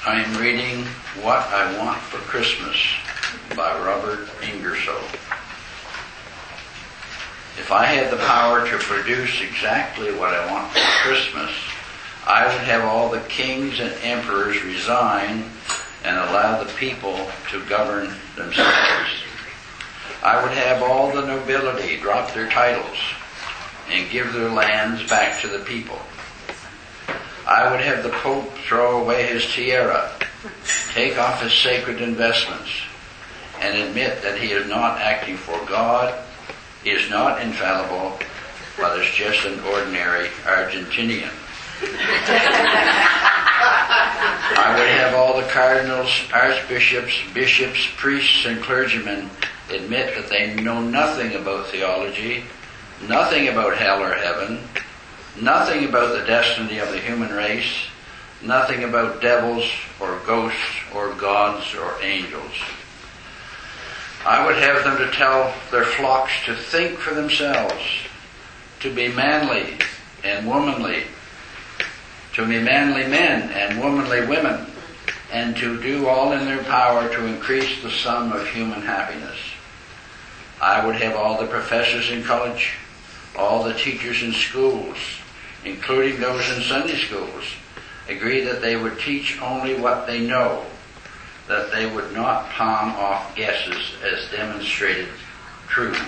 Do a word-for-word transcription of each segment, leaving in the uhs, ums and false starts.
I am reading What I Want for Christmas by Robert Ingersoll. If I had the power to produce exactly what I want for Christmas, I would have all the kings and emperors resign and allow the people to govern themselves. I would have all the nobility drop their titles and give their lands back to the people. I would have the Pope throw away his tiara, take off his sacred investments, and admit that he is not acting for God, he is not infallible, but is just an ordinary Argentinian. I would have all the cardinals, archbishops, bishops, priests, and clergymen admit that they know nothing about theology, nothing about hell or heaven, nothing about the destiny of the human race, nothing about devils or ghosts or gods or angels. I would have them to tell their flocks to think for themselves, to be manly and womanly, to be manly men and womanly women, and to do all in their power to increase the sum of human happiness. I would have all the professors in college, all the teachers in schools, including those in Sunday schools, agree that they would teach only what they know, that they would not palm off guesses as demonstrated truths.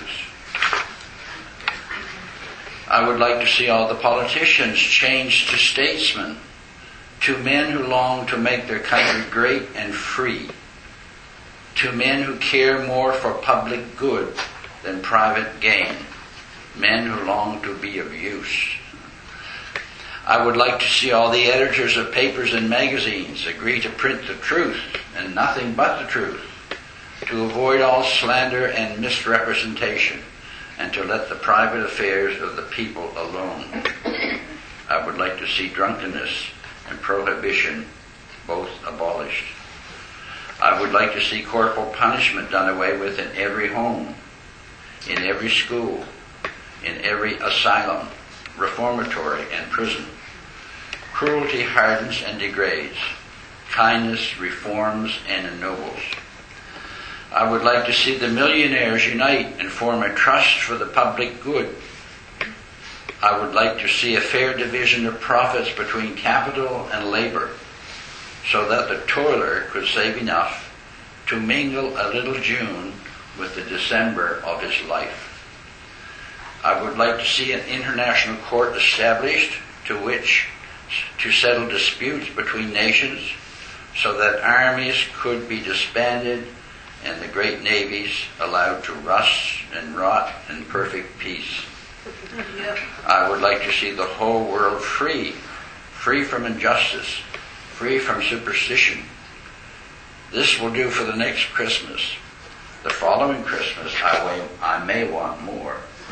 I would like to see all the politicians changed to statesmen, to men who long to make their country great and free, to men who care more for public good than private gain, men who long to be of use. I would like to see all the editors of papers and magazines agree to print the truth and nothing but the truth, to avoid all slander and misrepresentation, and to let the private affairs of the people alone. I would like to see drunkenness and prohibition both abolished. I would like to see corporal punishment done away with in every home, in every school, in every asylum, reformatory, and prison. Cruelty hardens and degrades. Kindness reforms and ennobles. I would like to see the millionaires unite and form a trust for the public good. I would like to see a fair division of profits between capital and labor, so that the toiler could save enough to mingle a little June with the December of his life. I would like to see an international court established to which to settle disputes between nations, so that armies could be disbanded and the great navies allowed to rust and rot in perfect peace. Yep. I would like to see the whole world free, free from injustice, free from superstition. This will do for the next Christmas. The following Christmas, I, will, I may want more.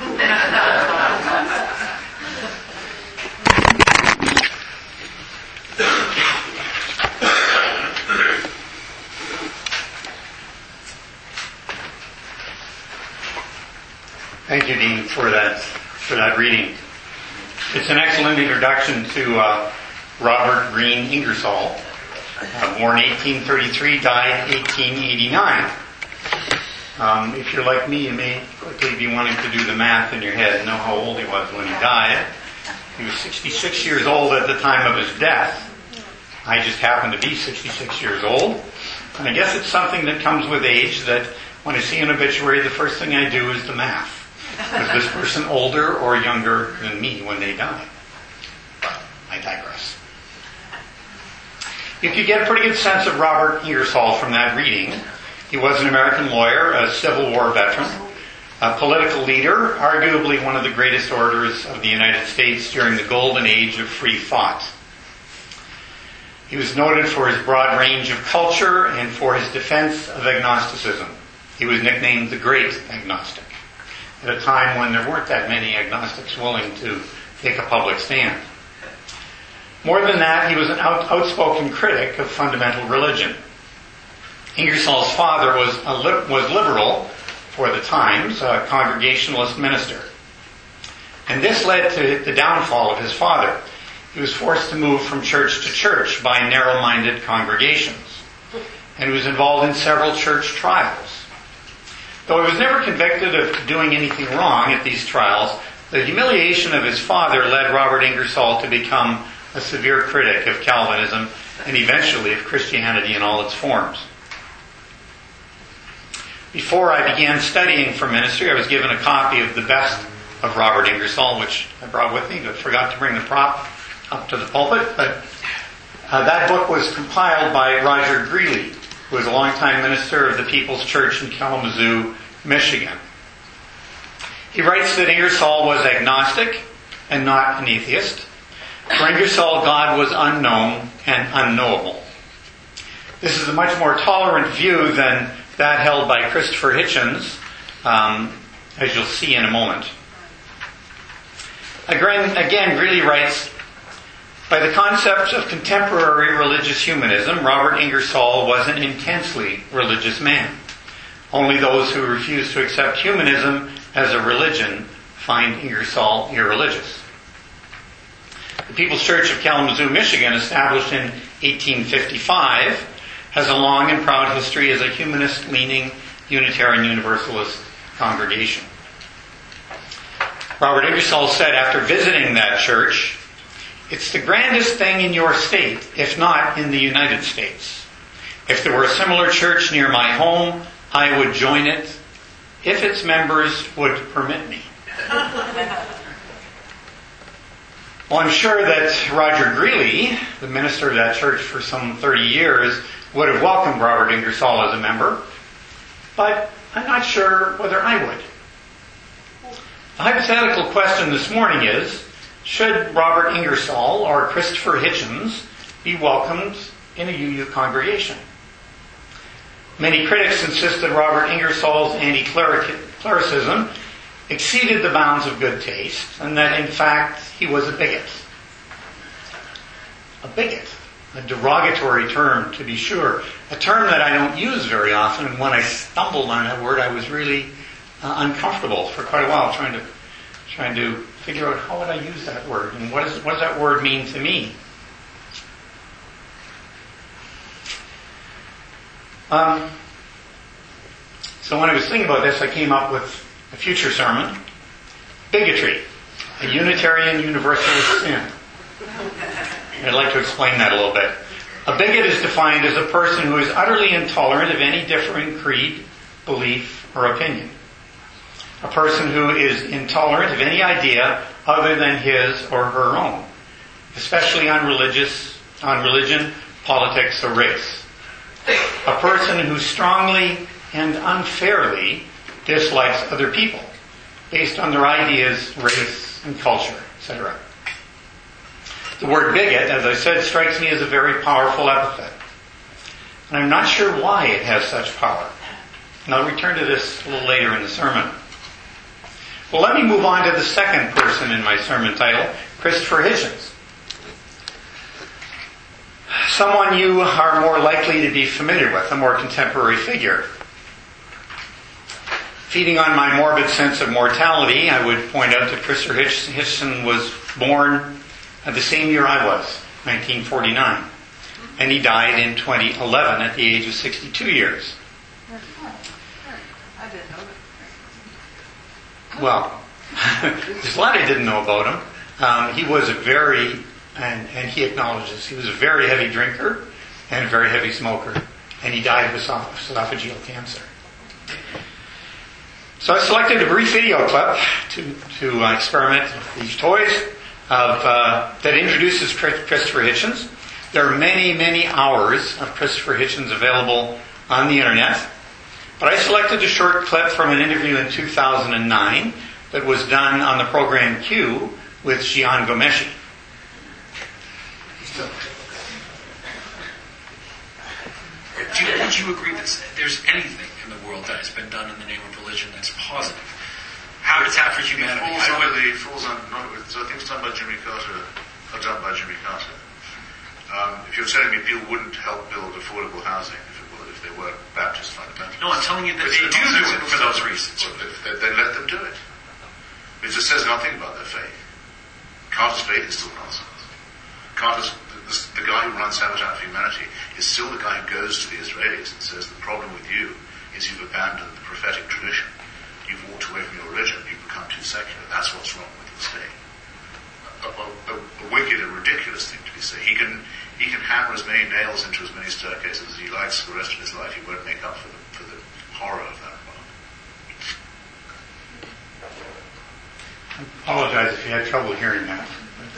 Thank you, Dean, for that for that reading. It's an excellent introduction to uh, Robert Greene Ingersoll, uh, born eighteen thirty-three, died eighteen eighty-nine. Um, if you're like me, you may quickly be wanting to do the math in your head and know how old he was when he died. He was sixty-six years old at the time of his death. I just happen to be sixty-six years old. And I guess it's something that comes with age, that when I see an obituary, the first thing I do is the math. Was this person older or younger than me when they died? But I digress. You could get a pretty good sense of Robert Ingersoll from that reading. He was an American lawyer, a Civil War veteran, a political leader, arguably one of the greatest orators of the United States during the golden age of free thought. He was noted for his broad range of culture and for his defense of agnosticism. He was nicknamed the Great Agnostic, at a time when there weren't that many agnostics willing to take a public stand. More than that, he was an out, outspoken critic of fundamental religion. Ingersoll's father was a li- was liberal for the times, a Congregationalist minister. And this led to the downfall of his father. He was forced to move from church to church by narrow-minded congregations, and he was involved in several church trials. Though he was never convicted of doing anything wrong at these trials, the humiliation of his father led Robert Ingersoll to become a severe critic of Calvinism and eventually of Christianity in all its forms. Before I began studying for ministry, I was given a copy of the best of Robert Ingersoll, which I brought with me, but forgot to bring the prop up to the pulpit. But uh, that book was compiled by Roger Greeley, who was a longtime minister of the People's Church in Kalamazoo, Michigan. He writes that Ingersoll was agnostic and not an atheist. For Ingersoll, God was unknown and unknowable. This is a much more tolerant view than that held by Christopher Hitchens, um, as you'll see in a moment. Again, again, Greeley writes, by the concept of contemporary religious humanism, Robert Ingersoll was an intensely religious man. Only those who refuse to accept humanism as a religion find Ingersoll irreligious. The People's Church of Kalamazoo, Michigan, established in eighteen fifty-five, has a long and proud history as a humanist-leaning Unitarian Universalist congregation. Robert Ingersoll said after visiting that church, "It's the grandest thing in your state, if not in the United States. If there were a similar church near my home, I would join it, if its members would permit me." Well, I'm sure that Roger Greeley, the minister of that church for some thirty years, would have welcomed Robert Ingersoll as a member, but I'm not sure whether I would. The hypothetical question this morning is, should Robert Ingersoll or Christopher Hitchens be welcomed in a U U congregation? Many critics insist that Robert Ingersoll's anti-clericism exceeded the bounds of good taste, and that in fact he was a bigot. A bigot. A derogatory term, to be sure. A term that I don't use very often, and when I stumbled on that word I was really uh, uncomfortable for quite a while trying to trying to figure out how would I use that word, and what, is, what does that word mean to me? Um, so when I was thinking about this, I came up with a future sermon. Bigotry, a Unitarian Universalist sin. I'd like to explain that a little bit. A bigot is defined as a person who is utterly intolerant of any differing creed, belief, or opinion. A person who is intolerant of any idea other than his or her own, especially on religious, on religion, politics, or race. A person who strongly and unfairly dislikes other people based on their ideas, race, and culture, et cetera. The word bigot, as I said, strikes me as a very powerful epithet. And I'm not sure why it has such power. And I'll return to this a little later in the sermon. Well, let me move on to the second person in my sermon title, Christopher Hitchens. Someone you are more likely to be familiar with, a more contemporary figure. Feeding on my morbid sense of mortality, I would point out that Christopher Hitchens was born the same year I was, nineteen forty-nine. And he died in twenty eleven at the age of sixty-two years. I didn't know that. Well, there's a lot I didn't know about him. Um, he was a very, and, and he acknowledges, he was a very heavy drinker and a very heavy smoker. And he died of esophageal cancer. So I selected a brief video clip to, to uh, experiment with these toys of uh, that introduces Christopher Hitchens. There are many, many hours of Christopher Hitchens available on the internet. But I selected a short clip from an interview in two thousand nine that was done on the program Q with Jian Ghomeshi. Would you agree that there's anything in the world that has been done in the name of religion that's positive? Habitat for Humanity. It falls under the, it falls under, not, so I think it's done by Jimmy Carter, or done by Jimmy Carter. Um, if you're telling me people wouldn't help build affordable housing if, it were, if they were Baptist fundamentalists. No, I'm telling you that It's they do do it for those reasons. Well, then, then let them do it. It just says nothing about their faith. Carter's faith is still nonsense. Carter's, the, the guy who runs Habitat for Humanity is still the guy who goes to the Israelis and says, the problem with you is you've abandoned the prophetic tradition. You've walked away from your religion. You've become too secular. That's what's wrong with the state. A, a, a, a wicked and ridiculous thing to be said. He can he can hammer as many nails into as many staircases as he likes for the rest of his life. He won't make up for the, for the horror of that world. I apologize if you had trouble hearing that.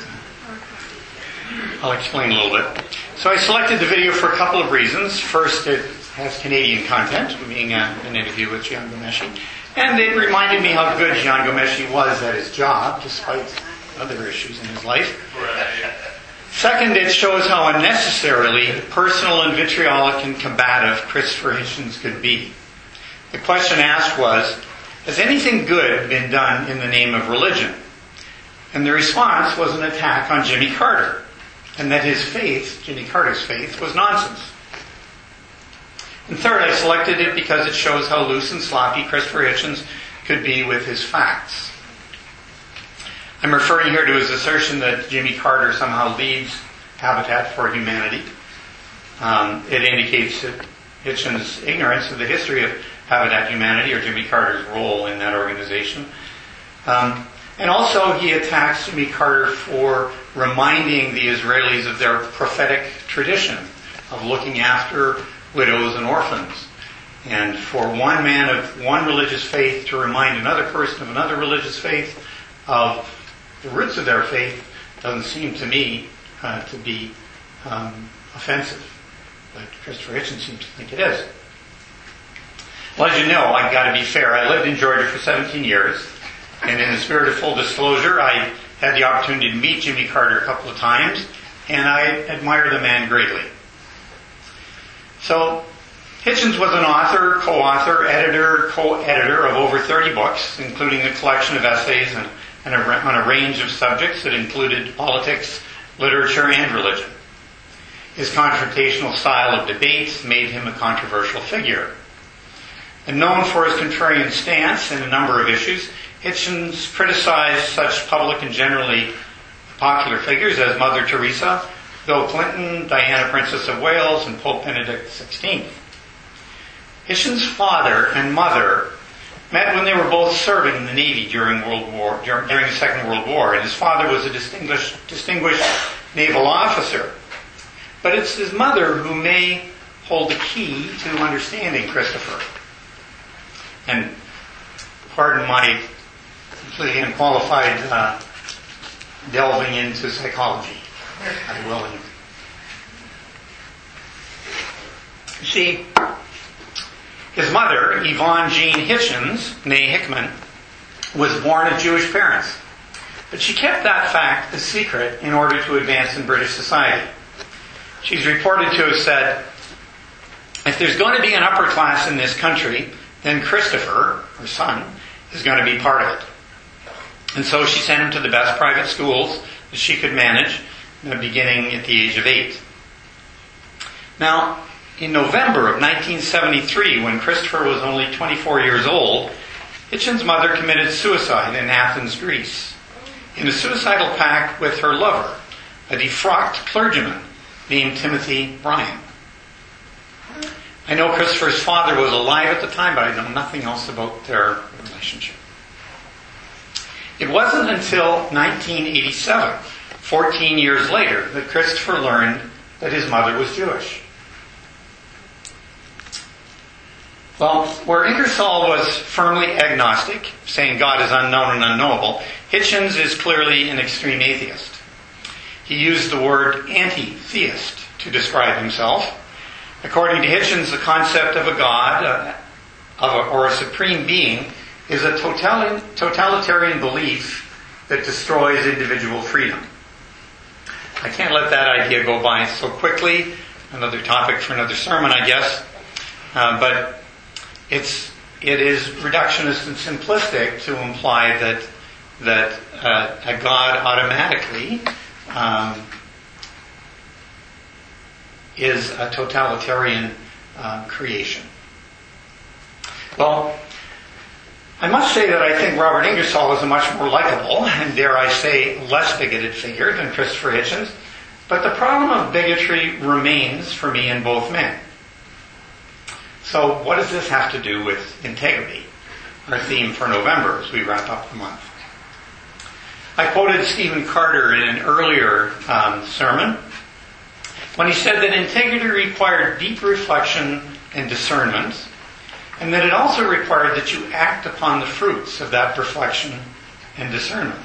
I'll explain a little bit. So I selected the video for a couple of reasons. First, it has Canadian content, being a, an interview with Jian Ghomeshi. And it reminded me how good Jian Ghomeshi was at his job, despite other issues in his life. Second, it shows how unnecessarily personal and vitriolic and combative Christopher Hitchens could be. The question asked was, has anything good been done in the name of religion? And the response was an attack on Jimmy Carter, and that his faith, Jimmy Carter's faith, was nonsense. And third, I selected it because it shows how loose and sloppy Christopher Hitchens could be with his facts. I'm referring here to his assertion that Jimmy Carter somehow leads Habitat for Humanity. Um, it indicates that Hitchens' ignorance of the history of Habitat for Humanity or Jimmy Carter's role in that organization. Um, and also he attacks Jimmy Carter for reminding the Israelis of their prophetic tradition of looking after widows and orphans. And for one man of one religious faith to remind another person of another religious faith of the roots of their faith doesn't seem to me uh, to be um, offensive. But Christopher Hitchens seems to think it is. Well, as you know, I've got to be fair. I lived in Georgia for seventeen years, and in the spirit of full disclosure, I had the opportunity to meet Jimmy Carter a couple of times, and I admire the man greatly. So, Hitchens was an author, co-author, editor, co-editor of over thirty books, including a collection of essays and, and a, on a range of subjects that included politics, literature, and religion. His confrontational style of debate made him a controversial figure. And known for his contrarian stance in a number of issues, Hitchens criticized such public and generally popular figures as Mother Teresa, Bill Clinton, Diana, Princess of Wales, and Pope Benedict the sixteenth. Hitchens' father and mother met when they were both serving in the Navy during World War, during the Second World War, and his father was a distinguished, distinguished naval officer. But it's his mother who may hold the key to understanding Christopher. And pardon my completely unqualified uh, delving into psychology. I will. You see, his mother, Yvonne Jean Hitchens, née Hickman, was born of Jewish parents. But she kept that fact a secret in order to advance in British society. She's reported to have said, if there's going to be an upper class in this country, then Christopher, her son, is going to be part of it. And so she sent him to the best private schools that she could manage, beginning at the age of eight. Now, in November of nineteen seventy-three, when Christopher was only twenty-four years old, Hitchens' mother committed suicide in Athens, Greece, in a suicidal pact with her lover, a defrocked clergyman named Timothy Bryan. I know Christopher's father was alive at the time, but I know nothing else about their relationship. It wasn't until nineteen eighty-seven, fourteen years later, that Christopher learned that his mother was Jewish. Well, where Ingersoll was firmly agnostic, saying God is unknown and unknowable, Hitchens is clearly an extreme atheist. He used the word anti-theist to describe himself. According to Hitchens, the concept of a God uh, of a, or a supreme being is a total, totalitarian belief that destroys individual freedom. I can't let that idea go by so quickly. Another topic for another sermon, I guess. Uh, but it's it is reductionist and simplistic to imply that that uh, a God automatically um, is a totalitarian uh, creation. Well, I must say that I think Robert Ingersoll is a much more likable, and dare I say, less bigoted figure than Christopher Hitchens. But the problem of bigotry remains for me in both men. So what does this have to do with integrity? Our theme for November as we wrap up the month. I quoted Stephen Carter in an earlier um, sermon when he said that integrity required deep reflection and discernment, and that it also required that you act upon the fruits of that reflection and discernment.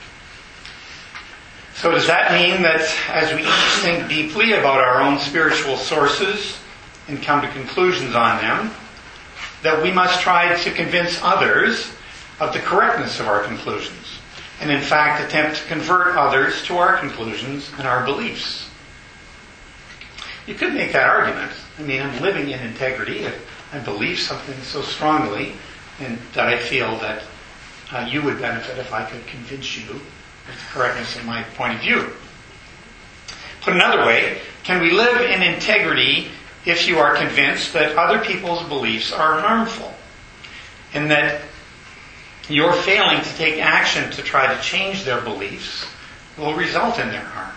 So does that mean that as we each think deeply about our own spiritual sources and come to conclusions on them, that we must try to convince others of the correctness of our conclusions, and in fact attempt to convert others to our conclusions and our beliefs? You could make that argument. I mean, I'm living in integrity. I believe something so strongly, and that I feel that uh, you would benefit if I could convince you of the correctness of my point of view. Put another way, can we live in integrity if you are convinced that other people's beliefs are harmful, and that your failing to take action to try to change their beliefs will result in their harm?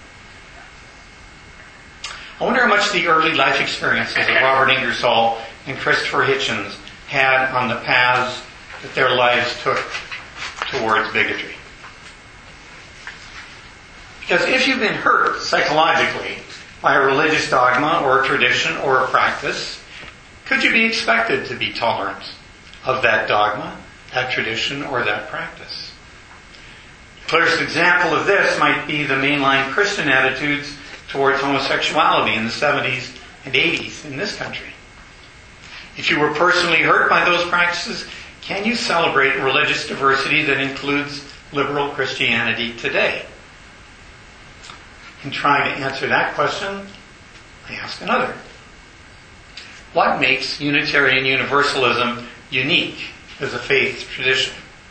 I wonder how much the early life experiences of Robert Ingersoll and Christopher Hitchens had on the paths that their lives took towards bigotry. Because if you've been hurt psychologically by a religious dogma or a tradition or a practice, could you be expected to be tolerant of that dogma, that tradition, or that practice? The clearest example of this might be the mainline Christian attitudes towards homosexuality in the seventies and eighties in this country. If you were personally hurt by those practices, can you celebrate religious diversity that includes liberal Christianity today? In trying to answer that question, I ask another. What makes Unitarian Universalism unique as a faith tradition?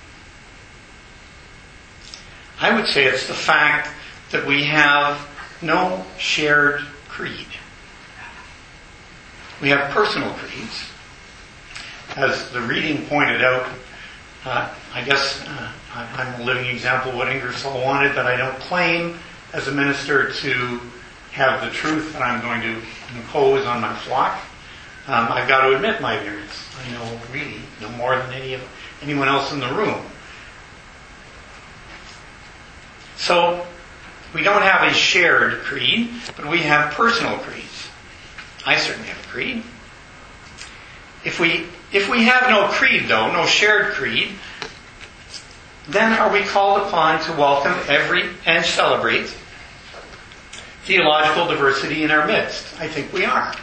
I would say it's the fact that we have no shared creed. We have personal creeds. As the reading pointed out, uh, I guess uh, I'm a living example of what Ingersoll wanted, but I don't claim as a minister to have the truth that I'm going to impose on my flock. Um, I've got to admit my ignorance. I know really no more than any of anyone else in the room. So we don't have a shared creed, but we have personal creeds. I certainly have a creed. If we if we have no creed, though, no shared creed, then are we called upon to welcome every and celebrate theological diversity in our midst? I think we are.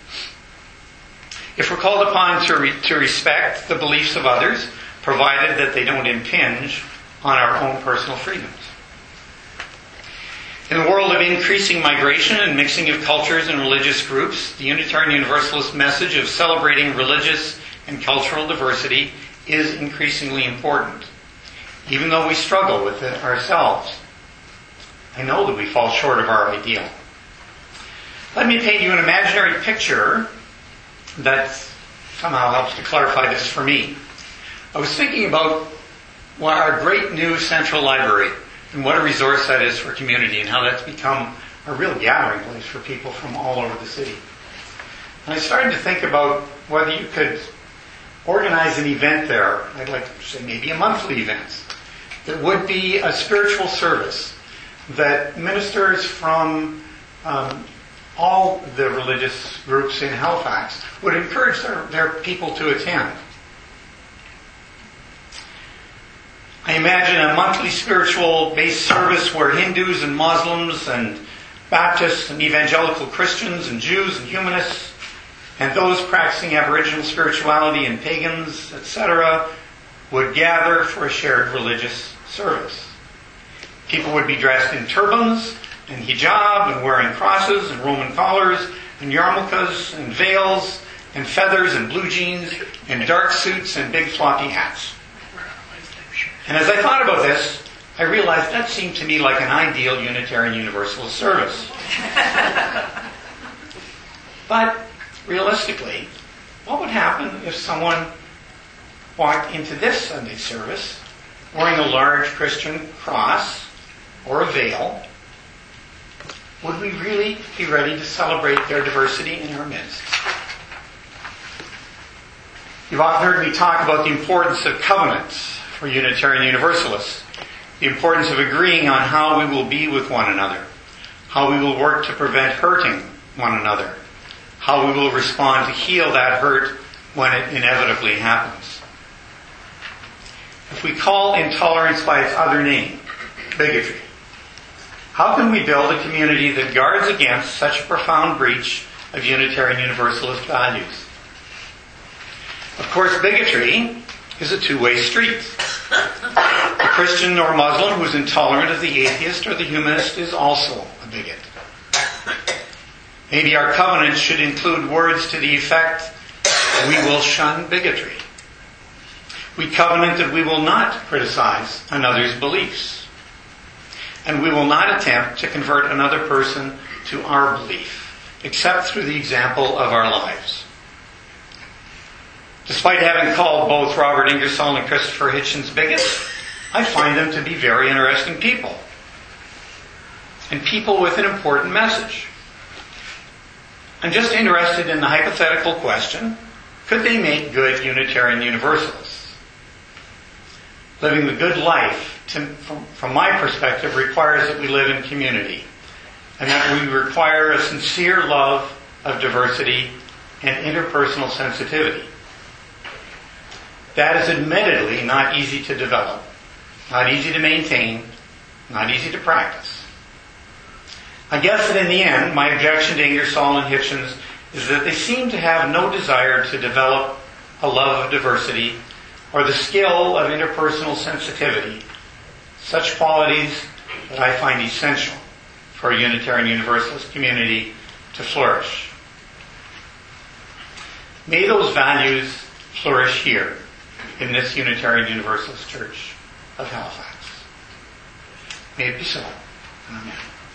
If we're called upon to, re- to respect the beliefs of others, provided that they don't impinge on our own personal freedoms. In the world of increasing migration and mixing of cultures and religious groups, the Unitarian Universalist message of celebrating religious and cultural diversity is increasingly important, even though we struggle with it ourselves. I know that we fall short of our ideal. Let me paint you an imaginary picture that somehow helps to clarify this for me. I was thinking about our great new central library and what a resource that is for community and how that's become a real gathering place for people from all over the city. And I started to think about whether you could organize an event there. I'd like to say maybe a monthly event that would be a spiritual service that ministers from um, all the religious groups in Halifax would encourage their, their people to attend. I imagine a monthly spiritual-based service where Hindus and Muslims and Baptists and evangelical Christians and Jews and humanists and those practicing Aboriginal spirituality and pagans, et cetera, would gather for a shared religious service. People would be dressed in turbans and hijab and wearing crosses and Roman collars and yarmulkes and veils and feathers and blue jeans and dark suits and big floppy hats. And as I thought about this, I realized that seemed to me like an ideal Unitarian Universalist service. But realistically, what would happen if someone walked into this Sunday service wearing a large Christian cross or a veil would we really be ready to celebrate their diversity in our midst? You've often heard me talk about the importance of covenants for Unitarian Universalists, the importance of agreeing on how we will be with one another, how we will work to prevent hurting one another, how we will respond to heal that hurt when it inevitably happens. If we call intolerance by its other name, bigotry, how can we build a community that guards against such a profound breach of Unitarian Universalist values? Of course, bigotry is a two-way street. A Christian or Muslim who is intolerant of the atheist or the humanist is also a bigot. Maybe our covenant should include words to the effect, we will shun bigotry. We covenant that we will not criticize another's beliefs. And we will not attempt to convert another person to our belief, except through the example of our lives. Despite having called both Robert Ingersoll and Christopher Hitchens bigots, I find them to be very interesting people. And people with an important message. I'm just interested in the hypothetical question, could they make good Unitarian Universalists? Living the good life, to, from, from my perspective, requires that we live in community. And that we require a sincere love of diversity and interpersonal sensitivity. That is admittedly not easy to develop, not easy to maintain, not easy to practice. I guess that in the end, my objection to Ingersoll and Hitchens is that they seem to have no desire to develop a love of diversity or the skill of interpersonal sensitivity, such qualities that I find essential for a Unitarian Universalist community to flourish. May those values flourish here in this Unitarian Universalist Church of Halifax. May it be so. Amen.